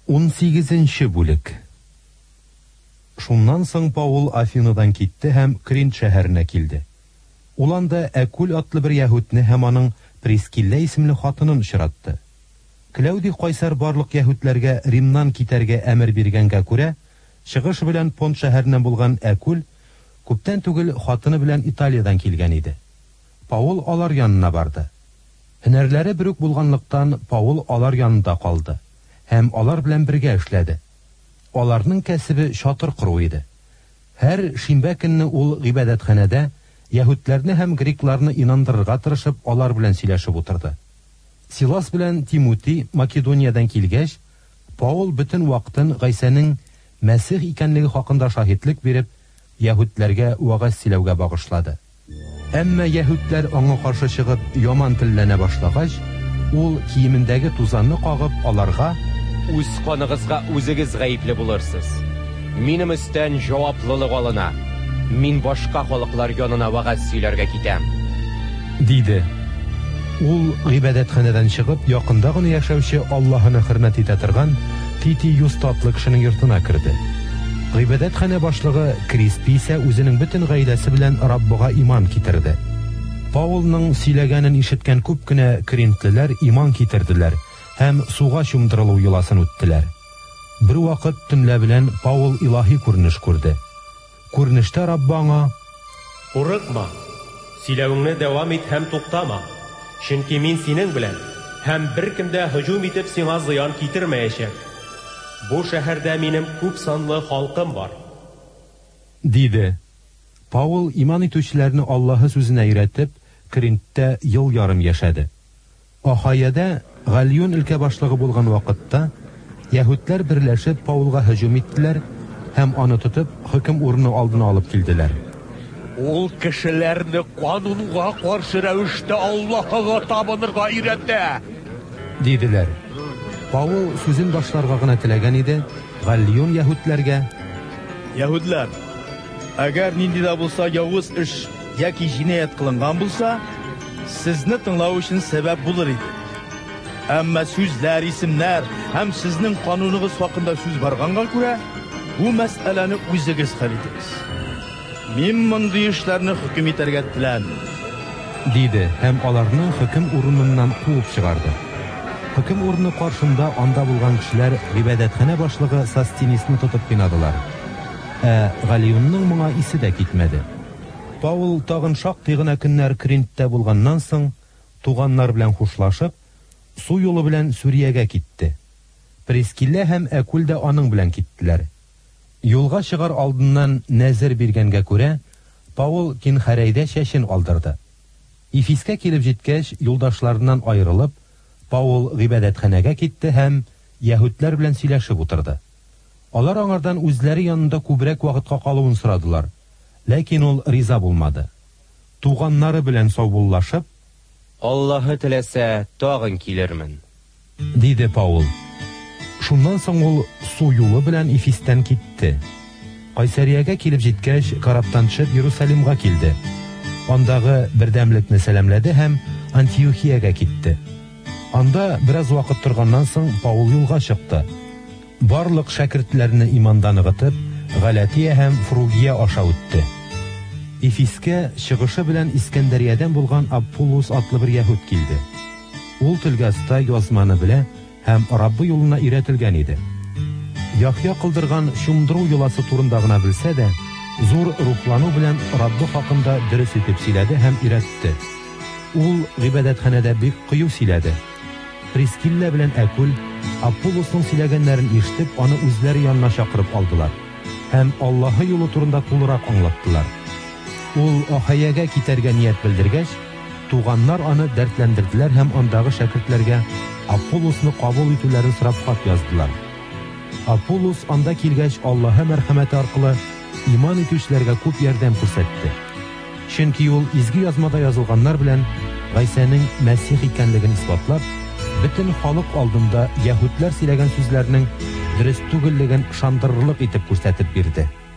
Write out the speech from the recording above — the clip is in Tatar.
18-нче бүлек. Шуннан соң Паул Афинадан китте һәм Коринт шәһәренә килде. Ул анда Әкүл атлы бер яһүдне һәм аның Прескилла исемле хатынын очратты. Клаудий Кайсар барлык яһүдләргә Римнан китәргә әмер биргәнгә күрә, чыгыш белән Понт шәһәреннән булган Әкүл күптән түгел хатыны белән Италиядан килгән иде. Паул алар янына барды. Һөнәрләре бер үк булганлыктан Паул алар янында калды һәм алар белән бергә эшләде. Аларның кәсебе чатыр кору иде. Һәр шимбә көнне ул гыйбадәтханәдә яһүдләрне һәм грекларны инандырырга тырышып, алар белән сөйләшеп утырды. Силас белән Тимоти Македониядән килгәч, Паул бөтен вакытын Гайсаның Мәсих икәнлеге хакында шаһидлек биреп, яһүдләргә вагаз сөйләүгә багышлады. Әмма яһүдләр аңа каршы чыгып яман телләнә башлагач, ул киемендәге тузанны кагып аларга: "Үз каныгызга үзегез гаепле булырсыз. Минем өстән җаваплылык алына. Мин башка халыклар янына вагаз сөйләргә китәм", диде. Ул гыйбадәтханәдән чыгып, якында гына яшәүче Аллаһны хөрмәт итә торган Тити Юстатлы кешенең йортына керде. Гыйбадәтханә башлыгы Криспи исә үзенең бөтен гаиләсе белән Раббыга иман китерде. Паулның сөйләгәнен ишеткән күп кенә коринтлылар иман китерделәр һәм суга чумдырылу юласын үттеләр. Бер вакыт төнлә белән Паул илаһи күренеш күрде. Күренештә Раббы аңа: "Курыкма, сөйләвеңне дәвам ит һәм туктама, чөнки мин синең белән һәм беркем дә һөҗүм итеп сиңа зыян китермәячәк. Бу шәһәрдә минем күп санлы халкым бар", диде. Паул иман итүчеләрне Аллаһы сүзенә өйрәтеп, Коринттә ел ярым яшәде. Ахаядә Галион өлкә башлыгы булган вакытта яһүдләр берләшеп Паулга һөҗүм иттеләр һәм аны тотып хөкем урыны алдына алып килделәр. "Ул кешеләрне канунга каршы рәвештә Аллаһыга табынырга өйрәтә", диделәр. Паул сүзен башларга гына теләгән иде, Галион яһүдләргә: "Яһүдләр, әгәр нинди дә булса явыз эш яки җинаят кылынган булса, сезне тыңлау өчен сәбәп булыр иде. Әмма сүзләр, исемнәр һәм сезнең кануныгыз хакында сүз барганга күрә, бу мәсьәләне үзегез хәл итегез. Мин мондый эшләрне хөкем итәргә теләмим", диде һәм аларны хөкем урыныннан куып чыгарды. Хөкем урыны каршында анда булган кешеләр гыйбадәтханә башлыгы Состенисны тотып кыйнадылар. Галионның моңа исе дә китмәде. Паул тагын шактый гына көннәр Коринттә булганнан соң, туганнар белән хушлашып, су юлы белән Сүриягә китте. Прескилла һәм Әкүл дә аның белән киттеләр. Юлга чыгар алдыннан нәзер биргәнгә күрә, Паул Кинхәрәйдә чәчен алдырды. Ифискә килеп җиткәч, юлдашларыннан аерылып, Паул гыйбадәтханәгә китте һәм яһүдләр белән сөйләшеп утырды. Алар аңардан үзләре янында күбрәк вакытка калуын сорадылар, ләкин ул риза булмады. Туганнары белән саубуллашып: "Аллаһы теләсә, тагын килермен", диде Паул. Шуннан соң ул су юлы белән Ифистән китте. Кайсариягә килеп җиткәч, караптан төшеп Иерусалимга килде. Андагы бердәмлекне сәламләде һәм Антиохиягә китте. Анда бераз вакыт торганнан соң Паул юлга чыкты. Барлык шәкертләрне имандан ныгытып, Галатия һәм Фругия аша үтте. Ифискә чыгышы белән Искәндәриядән булган Апуллус атлы бер яһүд килде. Ул телгәстә язманы белә һәм Раббы юлына өйрәтелгән иде. Яхья кылдырган чумдыру юласы турында гына белсә дә, зур рухлану белән Раббы хакында дөрес итеп сөйләде һәм өйрәтте. Ул гыйбадәтханәдә бик кыю сөйләде. Прескилла белән Әкүл Апуллусның сөйләгәннәрен ишетеп, аны үзләре янына чакырып алдылар һәм Аллаһы юлы турында тулырак аңлаттылар. Ул Ахаягә китәргә ният белдергәч, туганнар аны дәртләндерделәр һәм андагы шәкертләргә Апуллусны кабул итүләрен сорап хат яздылар. Апуллус анда килгәч, Аллаһы мәрхәмәте аркылы иман итүчеләргә күп ярдәм күрсәтте. Чөнки ул изге язмада язылганнар белән Гайсаның Мәсих икәнлеген исбатлап, бөтен халык алдында яһүдләр сөйләгән сүзләрнең дөрес түгеллеген шандырырлык итеп күрсәтеп бирде.